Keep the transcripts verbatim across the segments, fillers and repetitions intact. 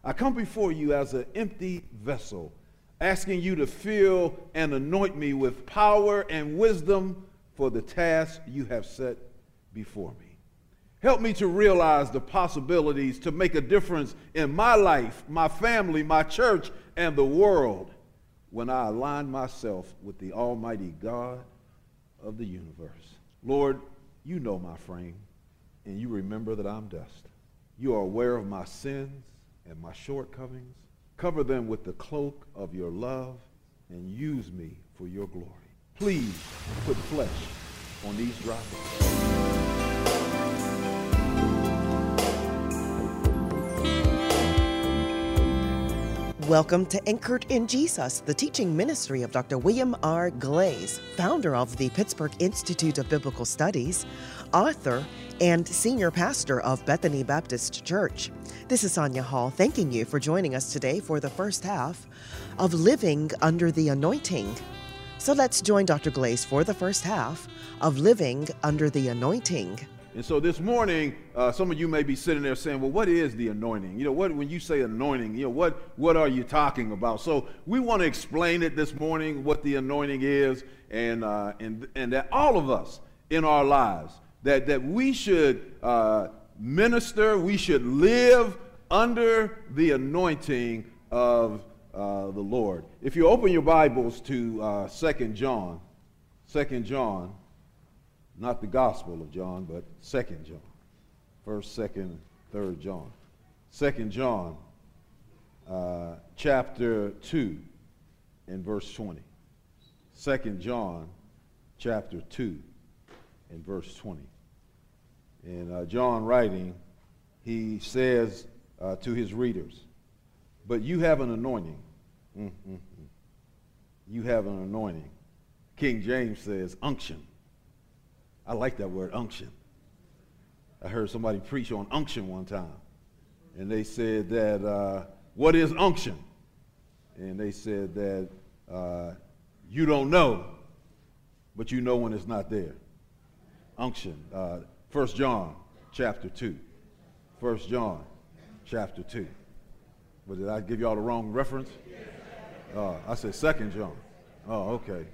I come before you as an empty vessel, asking you to fill and anoint me with power and wisdom for the task you have set before me. Help me to realize the possibilities to make a difference in my life, my family, my church, and the world when I align myself with the Almighty God of the universe. Lord, you know my frame, and you remember that I'm dust. You are aware of my sins and my shortcomings. Cover them with the cloak of your love and use me for your glory. Please put flesh on these dry bones. Welcome to Anchored in Jesus, the teaching ministry of Doctor William R. Glaze, founder of the Pittsburgh Institute of Biblical Studies, author, and senior pastor of Bethany Baptist Church. This is Sonia Hall thanking you for joining us today for the first half of Living Under the Anointing. So let's join Doctor Glaze for the first half of Living Under the Anointing. And so this morning, uh, some of you may be sitting there saying, well, what is the anointing? You know, what when you say anointing, you know, what, what are you talking about? So we want to explain it this morning, what the anointing is, and uh, and and that all of us in our lives, that, that we should uh, minister, we should live under the anointing of uh, the Lord. If you open your Bibles to uh, Second John, Second John, not the Gospel of John, but Second John. First, Second, Third John. Second John, uh, chapter two, and verse twenty. Second John, chapter two, and verse twenty. And uh, John writing, he says uh, to his readers, "But you have an anointing." Mm-hmm. You have an anointing. King James says unction. I like that word, unction. I heard somebody preach on unction one time. And they said that, uh, what is unction? And they said that uh, you don't know, but you know when it's not there. Unction. Uh, First John chapter two. First John chapter two. But did I give y'all the wrong reference? Uh, I said Second John. Oh, okay.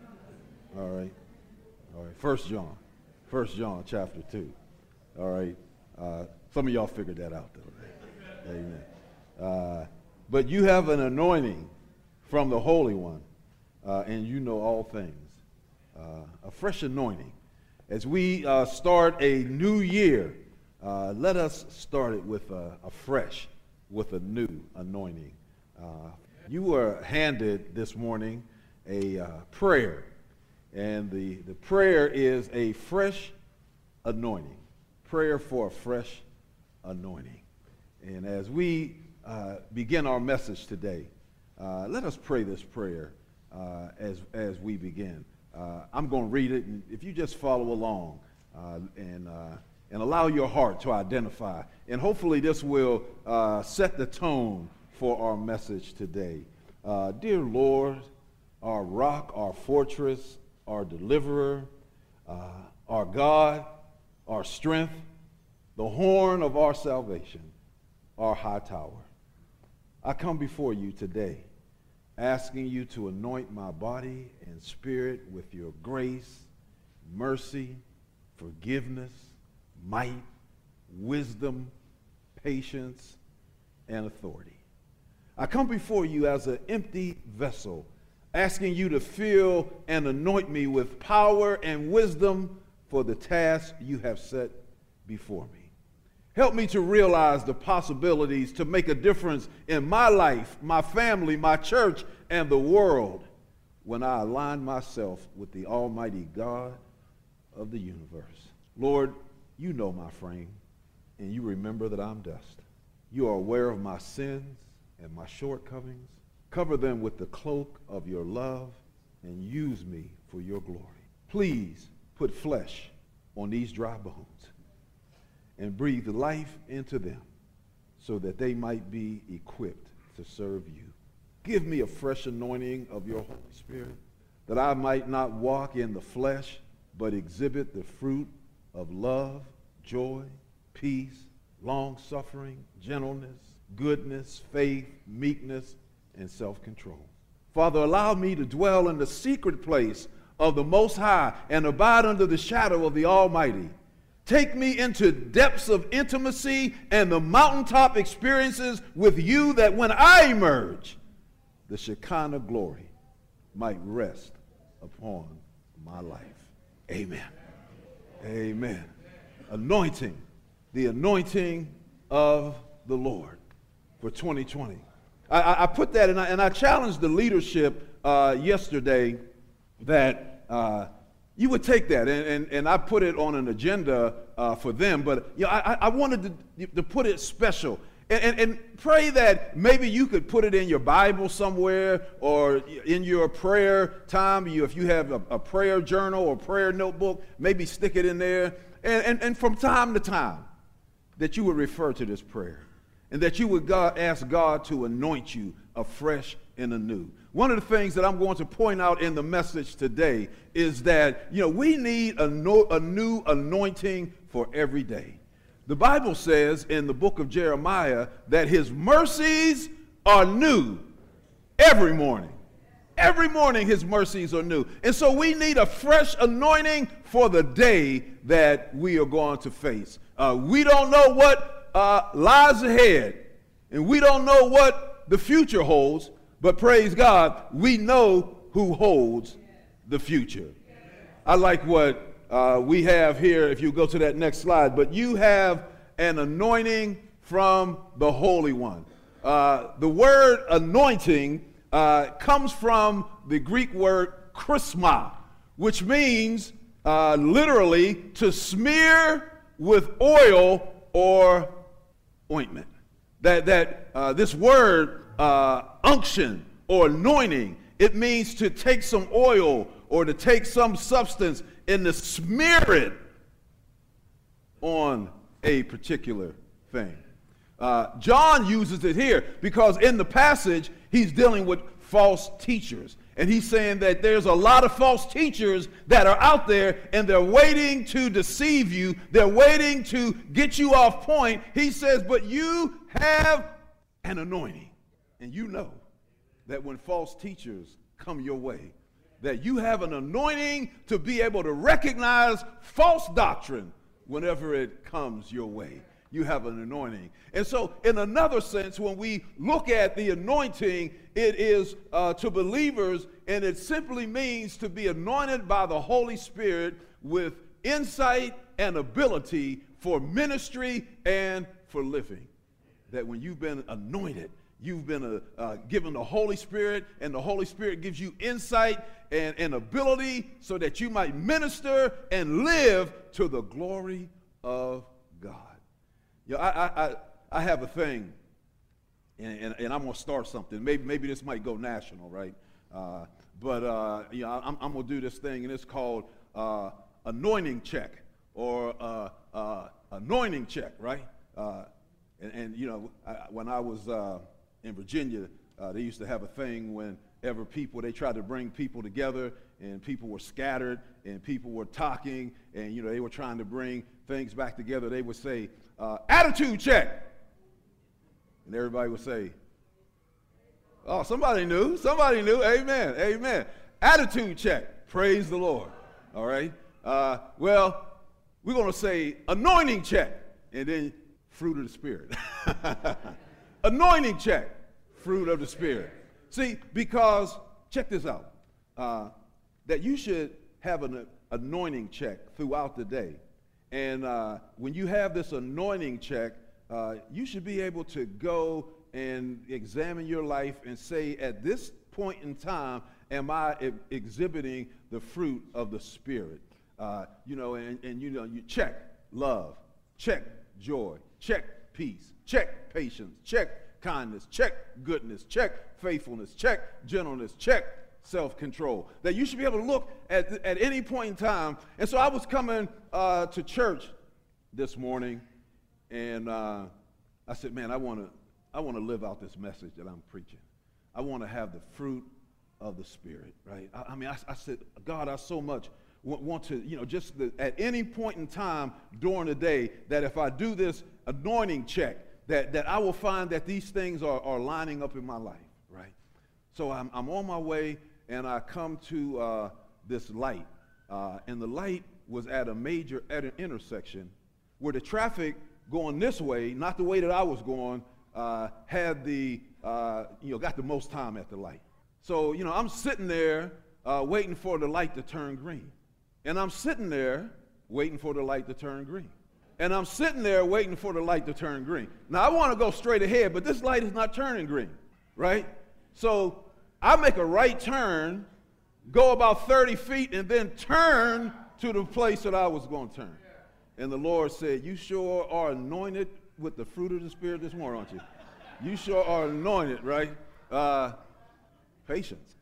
All right. All right. First John. First John chapter two. All right. Uh, some of y'all figured that out, though. Amen. Uh, but you have an anointing from the Holy One, uh, and you know all things. Uh, a fresh anointing. As we uh, start a new year, uh, let us start it with a, a fresh, with a new anointing. Uh, you were handed this morning a uh, prayer. And the, the prayer is a fresh anointing. Prayer for a fresh anointing. And as we uh, begin our message today, uh, let us pray this prayer uh, as, as we begin. Uh, I'm going to read it, and if you just follow along uh, and, uh, and allow your heart to identify. And hopefully this will uh, set the tone for our message today. Uh, dear Lord, our rock, our fortress, our deliverer, uh, our God, our strength, the horn of our salvation, our high tower. I come before you today asking you to anoint my body and spirit with your grace, mercy, forgiveness, might, wisdom, patience, and authority. I come before you as an empty vessel, asking you to fill and anoint me with power and wisdom for the task you have set before me. Help me to realize the possibilities to make a difference in my life, my family, my church, and the world when I align myself with the Almighty God of the universe. Lord, you know my frame, and you remember that I'm dust. You are aware of my sins and my shortcomings. Cover them with the cloak of your love and use me for your glory. Please put flesh on these dry bones and breathe life into them so that they might be equipped to serve you. Give me a fresh anointing of your Holy Spirit, that I might not walk in the flesh, but exhibit the fruit of love, joy, peace, long-suffering, gentleness, goodness, faith, meekness, and self-control. Father, allow me to dwell in the secret place of the Most High and abide under the shadow of the Almighty. Take me into depths of intimacy and the mountaintop experiences with you, that when I emerge, the Shekinah glory might rest upon my life. Amen. Amen. Anointing, the anointing of the Lord for twenty twenty. I, I put that, and I, and I challenged the leadership uh, yesterday that uh, you would take that, and, and, and I put it on an agenda uh, for them, but you know, I, I wanted to, to put it special. And, and, and pray that maybe you could put it in your Bible somewhere, or in your prayer time. You, if you have a, a prayer journal or prayer notebook, maybe stick it in there. And, and, and from time to time, that you would refer to this prayer, and that you would God, ask God to anoint you afresh and anew. One of the things that I'm going to point out in the message today is that, you know, we need a, no, a new anointing for every day. The Bible says in the book of Jeremiah that his mercies are new every morning. Every morning his mercies are new. And so we need a fresh anointing for the day that we are going to face. Uh, we don't know what uh, lies ahead, and we don't know what the future holds, but praise God, we know who holds the future. I like what Uh, we have here, if you go to that next slide, but you have an anointing from the Holy One. Uh, the word anointing uh, comes from the Greek word chrisma, which means uh, literally to smear with oil or ointment. That, that uh, this word uh, unction or anointing, it means to take some oil or to take some substance and to smear it on a particular thing. Uh, John uses it here because in the passage, he's dealing with false teachers. And he's saying that there's a lot of false teachers that are out there, and they're waiting to deceive you. They're waiting to get you off point. He says, but you have an anointing. And you know that when false teachers come your way, that you have an anointing to be able to recognize false doctrine whenever it comes your way. You have an anointing. And so in another sense, when we look at the anointing, it is uh, to believers, and it simply means to be anointed by the Holy Spirit with insight and ability for ministry and for living. That when you've been anointed, you've been uh, uh, given the Holy Spirit, and the Holy Spirit gives you insight and, and ability so that you might minister and live to the glory of God. You know, I, I, I have a thing, and, and, and I'm going to start something. Maybe, maybe this might go national, right? Uh, but uh, you know, I'm, I'm going to do this thing, and it's called uh, anointing check, or uh, uh, anointing check, right? Uh, and, and, you know, I, when I was uh, in Virginia, uh, they used to have a thing whenever people, they tried to bring people together, and people were scattered, and people were talking, and, you know, they were trying to bring things back together. They would say, uh, attitude check. And everybody would say, oh, somebody knew. Somebody knew. Amen. Amen. Attitude check. Praise the Lord. All right. Uh, well, we're going to say anointing check, and then fruit of the Spirit. Anointing check. Fruit of the Spirit. See, because, check this out, uh, that you should have an anointing check throughout the day. And uh, when you have this anointing check, uh, you should be able to go and examine your life and say, at this point in time, am I e- exhibiting the fruit of the Spirit? Uh, you know, and, and you know, you check love, check joy, check peace, check patience, check kindness, check goodness, check faithfulness, check gentleness, check self-control. That you should be able to look at, at any point in time. And so I was coming uh, to church this morning, and uh, I said, man, I want to I want to live out this message that I'm preaching. I want to have the fruit of the Spirit, right? I, I mean, I, I said, God, I so much want, want to, you know, just the, at any point in time during the day, that if I do this anointing check, that, that I will find that these things are, are lining up in my life, right? So I'm, I'm on my way, and I come to uh, this light, uh, and the light was at a major at an intersection where the traffic going this way, not the way that I was going, uh, had the, uh, you know, got the most time at the light. So, you know, I'm sitting there uh, waiting for the light to turn green. And I'm sitting there waiting for the light to turn green. And I'm sitting there waiting for the light to turn green. Now, I want to go straight ahead, but this light is not turning green, right? So I make a right turn, go about thirty feet, and then turn to the place that I was going to turn. And the Lord said, you sure are anointed with the fruit of the Spirit this morning, aren't you? You sure are anointed, right? Uh, patience,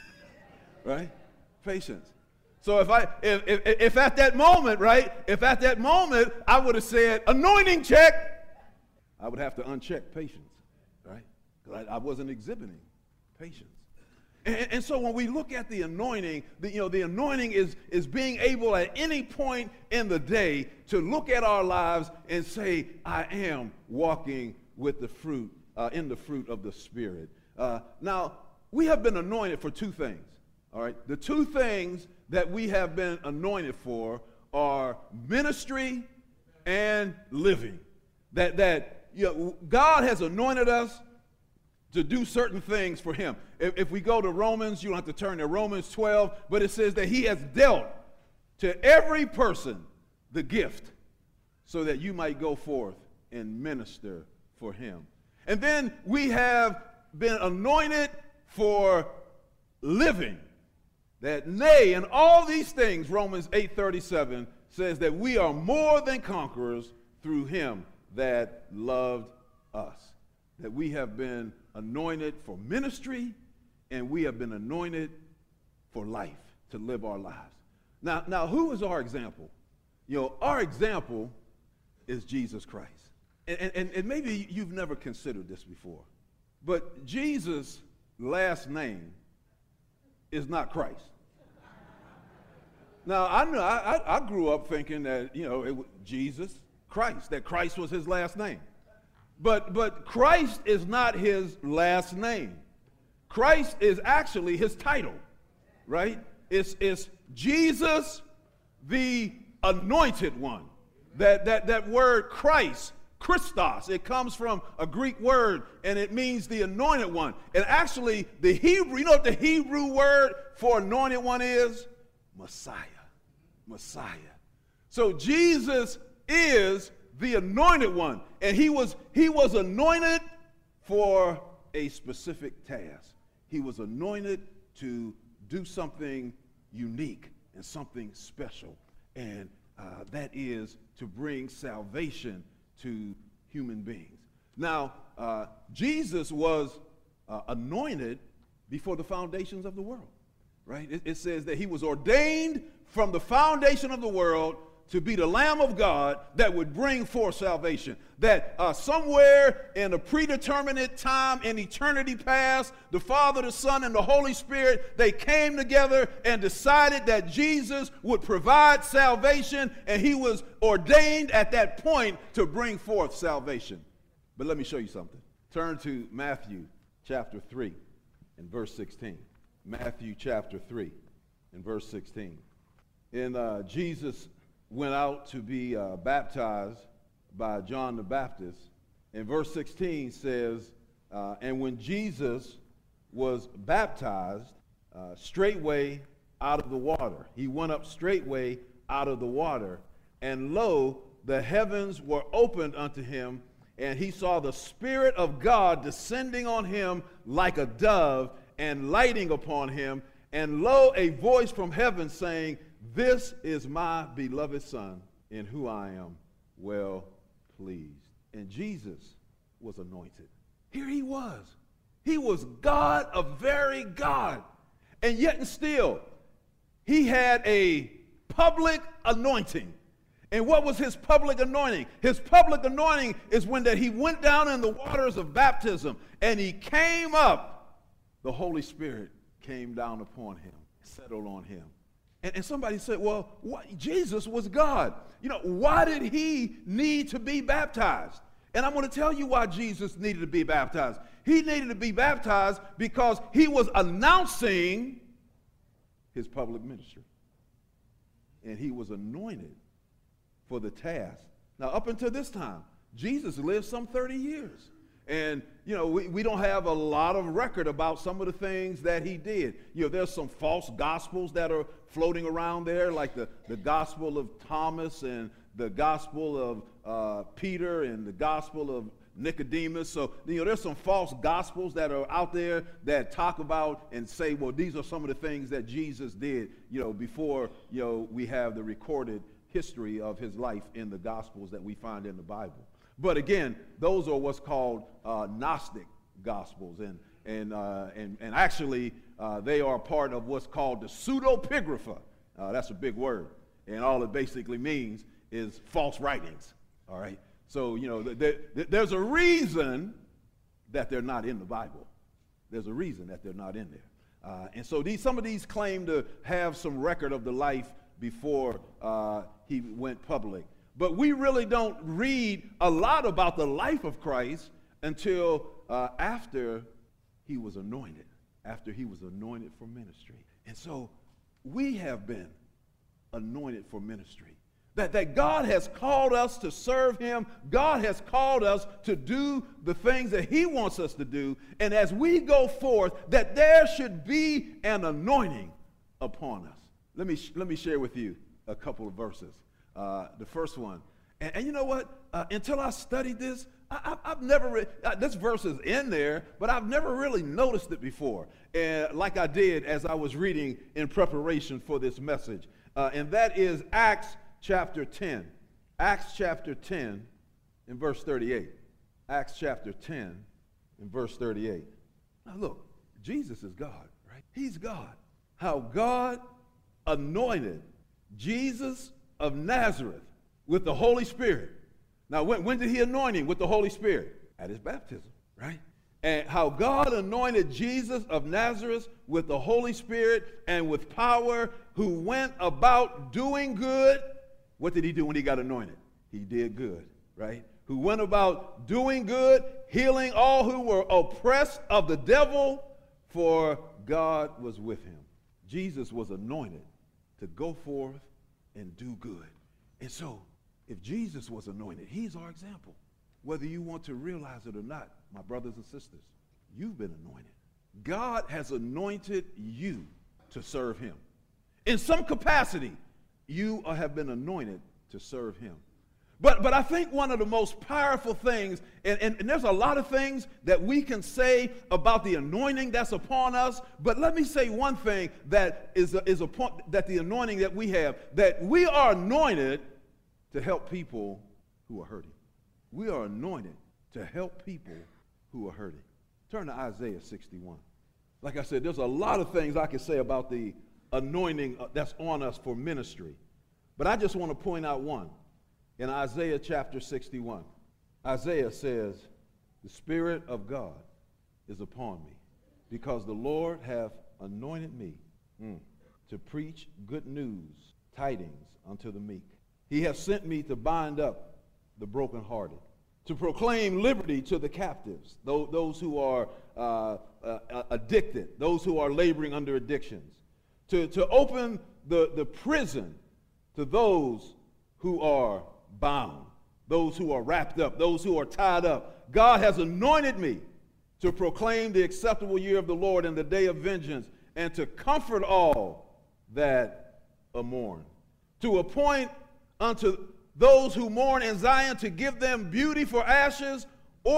right? Patience. So if I, if, if, if at that moment, right, if at that moment I would have said, anointing check, I would have to uncheck patience, right? Because I, I wasn't exhibiting patience. And, and so when we look at the anointing, the, you know, the anointing is, is being able at any point in the day to look at our lives and say, I am walking with the fruit, uh, in the fruit of the Spirit. Uh, now, we have been anointed for two things, all right? The two things that we have been anointed for are ministry and living. That, that you know, God has anointed us to do certain things for him. If, if we go to Romans, you don't have to turn to Romans twelve, but it says that he has dealt to every person the gift so that you might go forth and minister for him. And then we have been anointed for living. That nay, and all these things, Romans eight thirty-seven says that we are more than conquerors through him that loved us. That we have been anointed for ministry, and we have been anointed for life, to live our lives. Now, now who is our example? You know, our example is Jesus Christ. And, and, and maybe you've never considered this before, but Jesus' last name is not Christ. Now, I know I, I grew up thinking that, you know, it was Jesus Christ, that Christ was his last name. But, but Christ is not his last name. Christ is actually his title, right? It's, it's Jesus, the Anointed One. That, that, that word Christ, Christos, it comes from a Greek word, and it means the Anointed One. And actually, the Hebrew, you know what the Hebrew word for Anointed One is? Messiah. Messiah. So Jesus is the Anointed One, and he was he was anointed for a specific task. He was anointed to do something unique and something special, and uh, that is to bring salvation to human beings. Now, uh, Jesus was uh, anointed before the foundations of the world, right? It, it says that he was ordained from the foundation of the world to be the Lamb of God that would bring forth salvation. That uh, somewhere in a predeterminate time in eternity past, the Father, the Son, and the Holy Spirit, they came together and decided that Jesus would provide salvation, and he was ordained at that point to bring forth salvation. But let me show you something. Turn to Matthew chapter three and verse sixteen. Matthew chapter three and verse sixteen. And uh, Jesus went out to be uh, baptized by John the Baptist. And verse sixteen says, uh, and when Jesus was baptized, uh, straightway out of the water. He went up straightway out of the water. And lo, the heavens were opened unto him, and he saw the Spirit of God descending on him like a dove and lighting upon him. And lo, a voice from heaven saying, this is my beloved Son, in whom I am well pleased. And Jesus was anointed. Here he was. He was God, a very God. And yet and still, he had a public anointing. And what was his public anointing? His public anointing is when that he went down in the waters of baptism and he came up, the Holy Spirit came down upon him, settled on him. And, and somebody said, well, what, Jesus was God. You know, why did he need to be baptized? And I'm going to tell you why Jesus needed to be baptized. He needed to be baptized because he was announcing his public ministry. And he was anointed for the task. Now, up until this time, Jesus lived some thirty years. And, you know, we, we don't have a lot of record about some of the things that he did. You know, there's some false gospels that are floating around there, like the, the gospel of Thomas and the gospel of uh, Peter and the gospel of Nicodemus. So, you know, there's some false gospels that are out there that talk about and say, well, these are some of the things that Jesus did, you know, before, you know, we have the recorded history of his life in the gospels that we find in the Bible. But again, those are what's called uh, Gnostic gospels, and and uh, and and actually uh, they are part of what's called the pseudepigrapha. Uh, that's a big word, and all it basically means is false writings. All right, so you know th- th- there's a reason that they're not in the Bible. There's a reason that they're not in there, uh, and so these some of these claim to have some record of the life before uh, he went public. But we really don't read a lot about the life of Christ until uh, after he was anointed, after he was anointed for ministry. And so we have been anointed for ministry. That, that God has called us to serve him. God has called us to do the things that he wants us to do. And as we go forth, that there should be an anointing upon us. Let me, let me share with you a couple of verses. Uh, the first one, and, and you know what? Uh, until I studied this, I, I, I've never read, uh, this verse is in there, but I've never really noticed it before, uh, like I did as I was reading in preparation for this message. Uh, and that is Acts chapter ten. Acts chapter ten and verse thirty-eight. Acts chapter ten and verse thirty-eight. Now look, Jesus is God, right? He's God. How God anointed Jesus of Nazareth with the Holy Spirit. Now, when, when did he anoint him with the Holy Spirit? At his baptism, right? And how God anointed Jesus of Nazareth with the Holy Spirit and with power, who went about doing good. What did he do when he got anointed? He did good, right? Who went about doing good, healing all who were oppressed of the devil, for God was with him. Jesus was anointed to go forth and do good. And so, if Jesus was anointed, he's our example. Whether you want to realize it or not, my brothers and sisters, you've been anointed. God has anointed you to serve him. In some capacity, you have been anointed to serve him. But, but I think one of the most powerful things, and, and, and there's a lot of things that we can say about the anointing that's upon us, but let me say one thing that is, a, is upon, that the anointing that we have, that we are anointed to help people who are hurting. We are anointed to help people who are hurting. Turn to Isaiah sixty-one. Like I said, there's a lot of things I can say about the anointing that's on us for ministry, but I just want to point out one. In Isaiah chapter sixty-one, Isaiah says, the Spirit of God is upon me, because the Lord hath anointed me mm, to preach good news, tidings unto the meek. He hath sent me to bind up the brokenhearted, to proclaim liberty to the captives, those who are uh, uh, addicted, those who are laboring under addictions, to, to open the, the prison to those who are bound, those who are wrapped up, those who are tied up. God has anointed me to proclaim the acceptable year of the Lord and the day of vengeance, and to comfort all that are mourn, to appoint unto those who mourn in Zion, to give them beauty for ashes,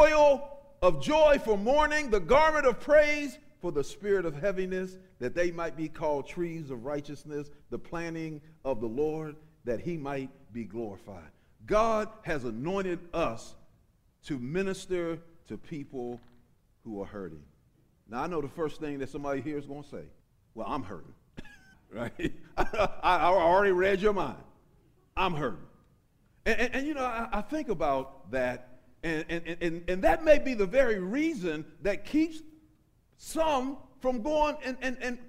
oil of joy for mourning, the garment of praise for the spirit of heaviness, that they might be called trees of righteousness, the planting of the Lord, that he might be glorified. God has anointed us to minister to people who are hurting. Now, I know the first thing that somebody here is going to say, well, I'm hurting, right? I, I already read your mind. I'm hurting. And, and, and you know, I, I think about that, and, and, and, and that may be the very reason that keeps some from going and, and, and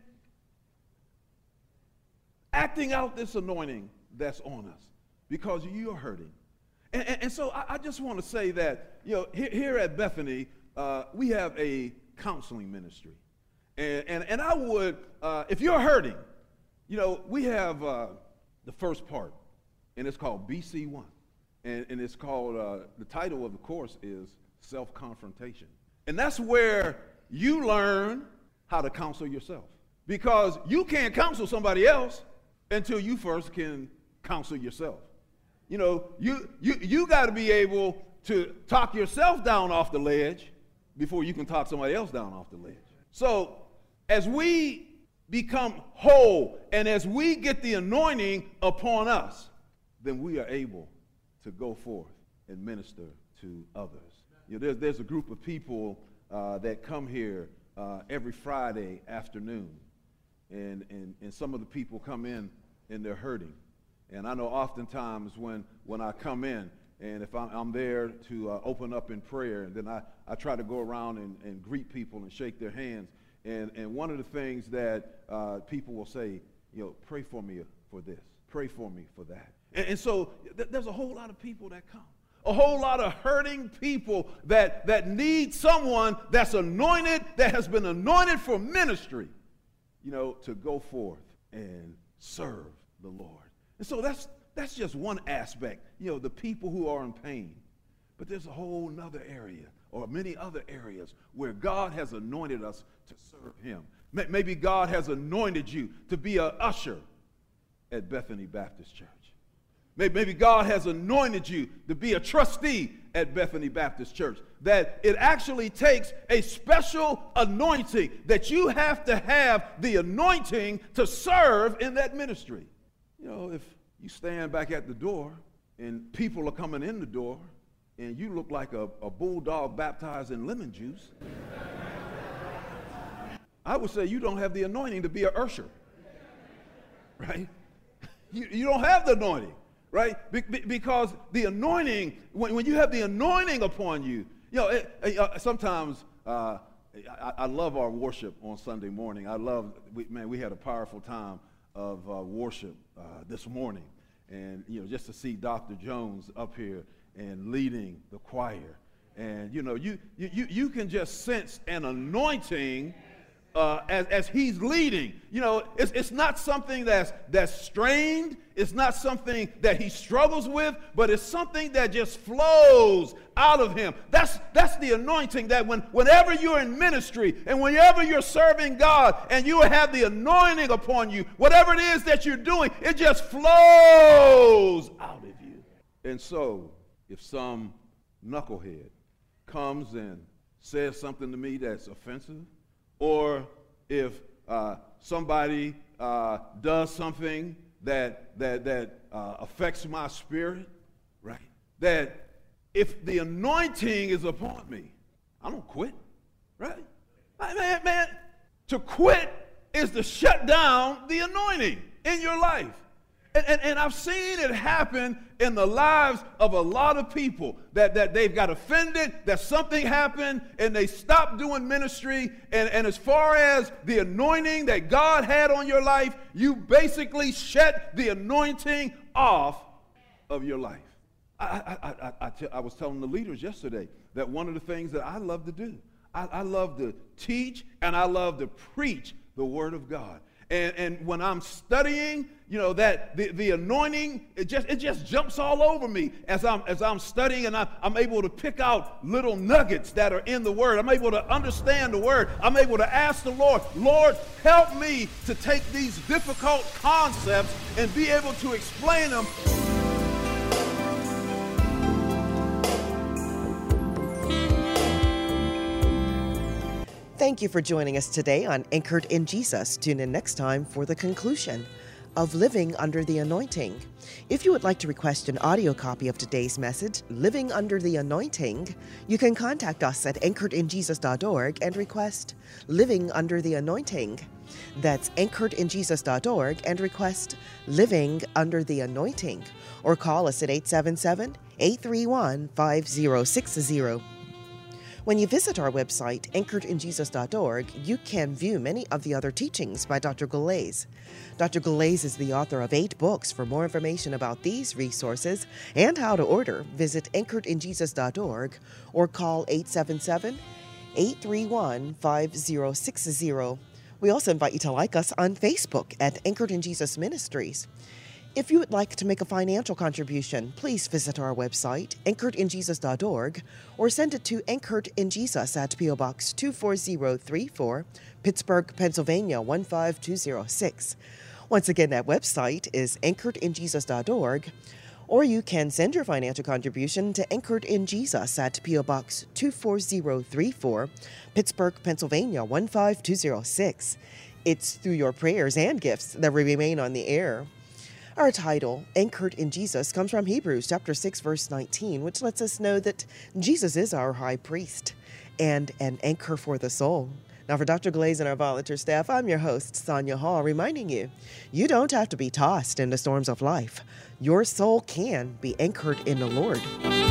acting out this anointing that's on us, because you're hurting. And, and, and so I, I just want to say that, you know, here, here at Bethany, uh, we have a counseling ministry. And, and, and I would, uh, if you're hurting, you know, we have uh, the first part, and it's called B C one. And, and it's called, uh, the title of the course is Self-Confrontation. And that's where you learn how to counsel yourself. Because you can't counsel somebody else until you first can counsel yourself. You know, you, you, you got to be able to talk yourself down off the ledge before you can talk somebody else down off the ledge. So as we become whole and as we get the anointing upon us, then we are able to go forth and minister to others. You know, there's, there's a group of people uh, that come here uh, every Friday afternoon, and, and, and some of the people come in and they're hurting. And I know oftentimes when, when I come in, and if I'm, I'm there to uh, open up in prayer, and then I, I try to go around and, and greet people and shake their hands. And, and one of the things that uh, people will say, you know, pray for me for this, pray for me for that. And, and so th- there's a whole lot of people that come, a whole lot of hurting people that, that need someone that's anointed, that has been anointed for ministry, you know, to go forth and serve the Lord. And so that's that's just one aspect, you know, the people who are in pain. But there's a whole nother area, or many other areas, where God has anointed us to serve him. Maybe God has anointed you to be an usher at Bethany Baptist Church. Maybe God has anointed you to be a trustee at Bethany Baptist Church. That it actually takes a special anointing, that you have to have the anointing to serve in that ministry. You know, if you stand back at the door and people are coming in the door and you look like a, a bulldog baptized in lemon juice, I would say you don't have the anointing to be an usher, right? You, you don't have the anointing, right? Be, be, because the anointing, when, when you have the anointing upon you, you know, it, it, uh, sometimes uh, I, I love our worship on Sunday morning. I love, we, man, we had a powerful time of uh, worship uh, this morning, and you know, just to see Doctor Jones up here and leading the choir, and you know, you you you can just sense an anointing uh, as as he's leading. You know, it's it's not something that's that's strained. It's not something that he struggles with, but it's something that just flows out of him. That's that's the anointing that when whenever you're in ministry and whenever you're serving God and you have the anointing upon you, whatever it is that you're doing, it just flows out of you. And so if some knucklehead comes and says something to me that's offensive, or if uh, somebody uh, does something that that that uh, affects my spirit, right? That if the anointing is upon me, I don't quit, right? Man, man, to quit is to shut down the anointing in your life. And, and, and I've seen it happen in the lives of a lot of people, that, that they've got offended, that something happened, and they stopped doing ministry. And, and as far as the anointing that God had on your life, you basically shut the anointing off of your life. I, I, I, I, t- I was telling the leaders yesterday that one of the things that I love to do, I, I love to teach and I love to preach the Word of God. And, and when I'm studying, you know, that the, the anointing, it just it just jumps all over me as I'm as I'm studying, and I, I'm able to pick out little nuggets that are in the Word. I'm able to understand the Word. I'm able to ask the Lord, Lord, help me to take these difficult concepts and be able to explain them. Thank you for joining us today on Anchored in Jesus. Tune in next time for the conclusion of Living Under the Anointing. If you would like to request an audio copy of today's message, Living Under the Anointing, you can contact us at anchored in jesus dot org and request Living Under the Anointing. That's anchored in jesus dot org and request Living Under the Anointing. Or call us at eight seven seven, eight three one, five zero six zero. When you visit our website, anchored in jesus dot org, you can view many of the other teachings by Doctor Gullais. Doctor Gullais is the author of eight books. For more information about these resources and how to order, visit anchored in jesus dot org or call eight seven seven, eight three one, five zero six zero. We also invite you to like us on Facebook at Anchored in Jesus Ministries. If you would like to make a financial contribution, please visit our website, anchored in jesus dot org, or send it to Anchored in Jesus at P O Box two four zero three four, Pittsburgh, Pennsylvania one five two zero six. Once again, that website is anchored in jesus dot org, or you can send your financial contribution to Anchored in Jesus at P O Box two four zero three four, Pittsburgh, Pennsylvania one five two zero six. It's through your prayers and gifts that we remain on the air. Our title, Anchored in Jesus, comes from Hebrews chapter six, verse nineteen, which lets us know that Jesus is our high priest and an anchor for the soul. Now, for Doctor Gullais and our volunteer staff, I'm your host, Sonia Hall, reminding you, you don't have to be tossed in the storms of life. Your soul can be anchored in the Lord.